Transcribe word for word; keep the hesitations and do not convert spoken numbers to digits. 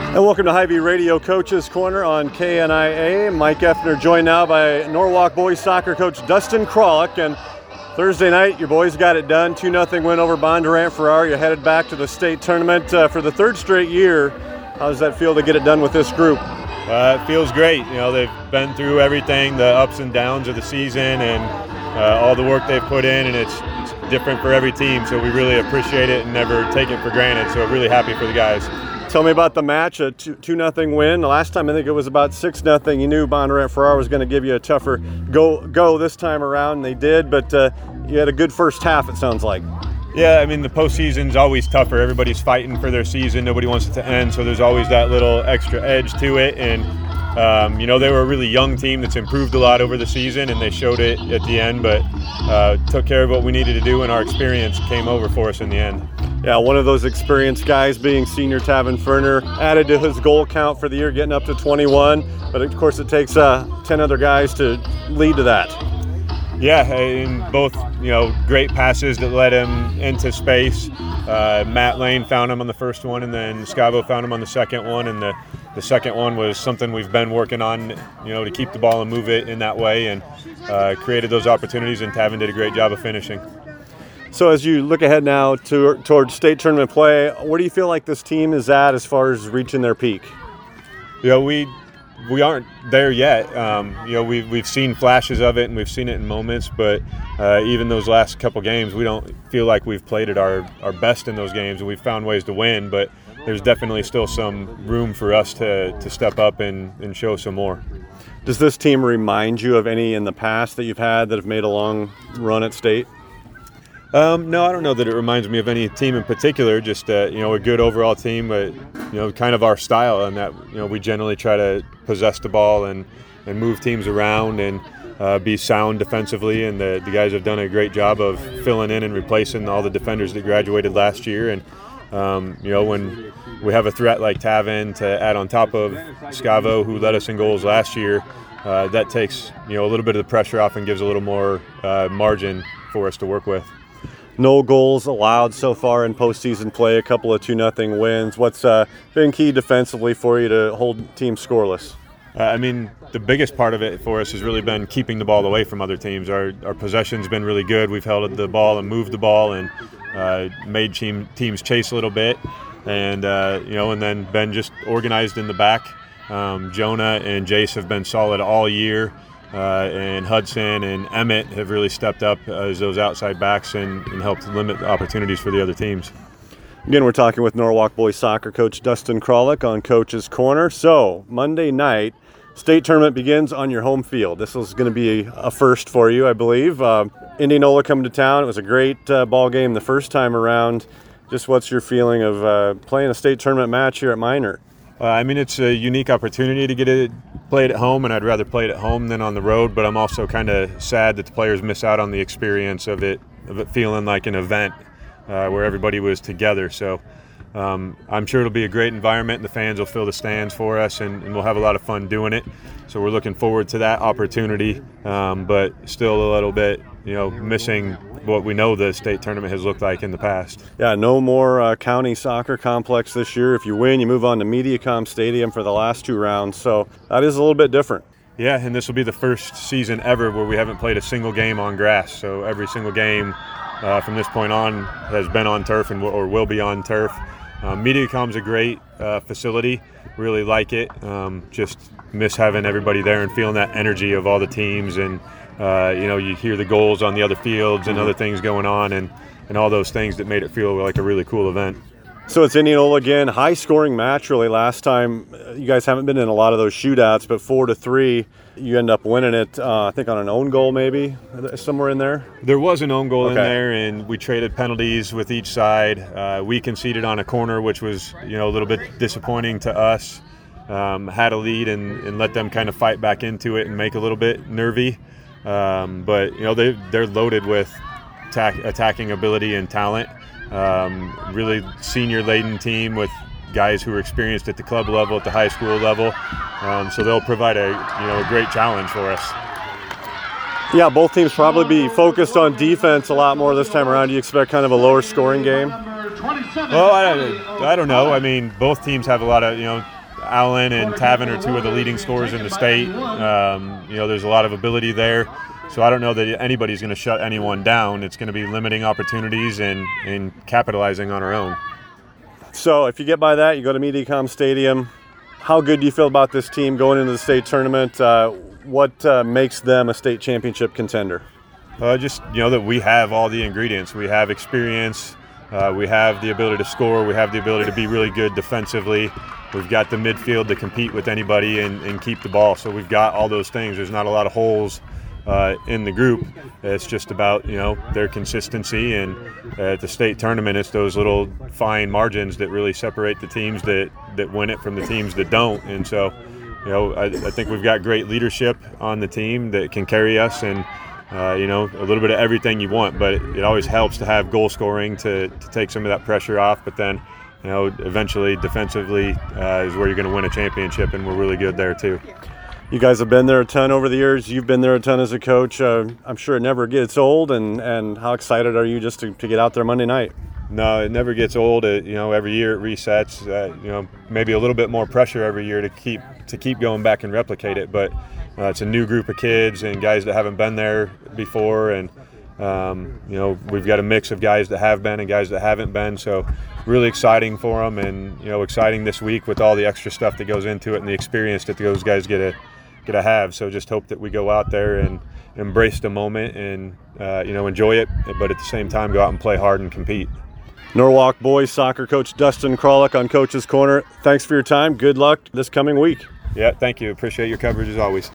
And welcome to Hy-Vee Radio Coaches Corner on K N I A. Mike Effner joined now by Norwalk boys soccer coach Dustin Kralik. And Thursday night, your boys got it done. two nothing win over Bondurant Farrar. You're headed back to the state tournament uh, for the third straight year. How does that feel to get it done with this group? Uh, it feels great. You know, they've been through everything, the ups and downs of the season, and uh, all the work they've put in, and it's, it's different for every team. So we really appreciate it and never take it for granted. So really happy for the guys. Tell me about the match, a two nothing win. The last time I think it was about six nothing. You knew Bondurant Farrar was going to give you a tougher go go this time around, and they did, but uh, you had a good first half, it sounds like. Yeah, I mean, the postseason's always tougher. Everybody's fighting for their season. Nobody wants it to end, so there's always that little extra edge to it. And, um, you know, they were a really young team that's improved a lot over the season, and they showed it at the end, but uh, took care of what we needed to do, and our experience came over for us in the end. Yeah, one of those experienced guys being senior Tavin Ferner added to his goal count for the year, getting up to twenty-one. But of course, it takes uh, ten other guys to lead to that. Yeah, and both, you know, great passes that led him into space. Uh, Matt Lane found him on the first one, and then Scavo found him on the second one. And the, the second one was something we've been working on, you know, to keep the ball and move it in that way, and uh, created those opportunities. And Tavin did a great job of finishing. So as you look ahead now to, towards state tournament play, where do you feel like this team is at as far as reaching their peak? You know, we we aren't there yet. Um, you know, we've, we've seen flashes of it, and we've seen it in moments, but uh, even those last couple games, we don't feel like we've played at our, our best in those games, and we've found ways to win, but there's definitely still some room for us to, to step up and, and show some more. Does this team remind you of any in the past that you've had that have made a long run at state? Um, no, I don't know that it reminds me of any team in particular, just, uh, you know, a good overall team, but, you know, kind of our style, and that, you know, we generally try to possess the ball and, and move teams around and uh, be sound defensively, and the, the guys have done a great job of filling in and replacing all the defenders that graduated last year. And, um, you know, when we have a threat like Tavin to add on top of Scavo, who led us in goals last year, uh, that takes, you know, a little bit of the pressure off and gives a little more uh, margin for us to work with. No goals allowed so far in postseason play, a couple of two nothing wins. What's uh, been key defensively for you to hold teams scoreless? Uh, I mean, the biggest part of it for us has really been keeping the ball away from other teams. Our our possession's been really good. We've held the ball and moved the ball and uh, made team, teams chase a little bit. And, uh, you know, and then been just organized in the back. Um, Jonah and Jace have been solid all year. Uh, and Hudson and Emmett have really stepped up as those outside backs and, and helped limit opportunities for the other teams. Again, we're talking with Norwalk boys soccer coach Dustin Kralik on Coach's Corner. So, Monday night, state tournament begins on your home field. This is going to be a, a first for you, I believe. Uh, Indianola coming to town. It was a great uh, ball game the first time around. Just what's your feeling of uh, playing a state tournament match here at Minor? Uh, I mean, it's a unique opportunity to get it played at home, and I'd rather play it at home than on the road, but I'm also kind of sad that the players miss out on the experience of it, of it feeling like an event uh, where everybody was together. So um, I'm sure it'll be a great environment, and the fans will fill the stands for us, and, and we'll have a lot of fun doing it. So we're looking forward to that opportunity, um, but still a little bit, you know, missing what we know the state tournament has looked like in the past. Yeah, no more uh, county soccer complex this year. If you win, you move on to MediaCom Stadium for the last two rounds. So that is a little bit different. Yeah, and this will be the first season ever where we haven't played a single game on grass. So every single game uh, from this point on has been on turf and w- or will be on turf. Um, MediaCom's a great uh, facility. Really like it. Um, just miss having everybody there and feeling that energy of all the teams, and uh, you know, you hear the goals on the other fields and other things going on, and, and all those things that made it feel like a really cool event. So it's Indianola again, high scoring match really. Last time you guys haven't been in a lot of those shootouts, but four to three, you end up winning it. Uh, I think on an own goal, maybe somewhere in there. There was an own goal okay. in there, and we traded penalties with each side. Uh, we conceded on a corner, which was, you know, a little bit disappointing to us. Um, had a lead and, and let them kind of fight back into it and make a little bit nervy. Um, but you know, they they're loaded with attack, attacking ability and talent. Um, really senior laden team with guys who are experienced at the club level, at the high school level. Um, so they'll provide a you know a great challenge for us. Yeah, both teams probably be focused on defense a lot more this time around. Do you expect kind of a lower scoring game? Well, I, I don't know. I mean, both teams have a lot of, you know, Allen and Tavin are two of the leading scorers in the state. Um, you know, there's a lot of ability there. So I don't know that anybody's going to shut anyone down. It's going to be limiting opportunities and, and capitalizing on our own. So if you get by that, you go to MediaCom Stadium. How good do you feel about this team going into the state tournament? Uh, what uh, makes them a state championship contender? Uh, just, you know, that we have all the ingredients. We have experience. Uh, we have the ability to score. We have the ability to be really good defensively. We've got the midfield to compete with anybody and, and keep the ball. So we've got all those things. There's not a lot of holes uh, in the group. It's just about, you know, their consistency. And at the state tournament, it's those little fine margins that really separate the teams that, that win it from the teams that don't. And so, you know, I, I think we've got great leadership on the team that can carry us, and Uh, you know, a little bit of everything you want, but it, it always helps to have goal scoring to, to take some of that pressure off. But then, you know, eventually defensively uh, is where you're going to win a championship, and we're really good there too. You guys have been there a ton over the years. You've been there a ton as a coach. Uh, I'm sure it never gets old. And, and how excited are you just to, to get out there Monday night? No, it never gets old. It, you know, every year it resets. Uh, you know, maybe a little bit more pressure every year to keep to keep going back and replicate it. But uh, it's a new group of kids and guys that haven't been there before, and um, you know, we've got a mix of guys that have been and guys that haven't been. So really exciting for them, and you know, exciting this week with all the extra stuff that goes into it and the experience that those guys get to get to have. So just hope that we go out there and embrace the moment and uh, you know, enjoy it, but at the same time go out and play hard and compete. Norwalk boys soccer coach Dustin Kralik on Coach's Corner. Thanks for your time. Good luck this coming week. Yeah, thank you. Appreciate your coverage as always.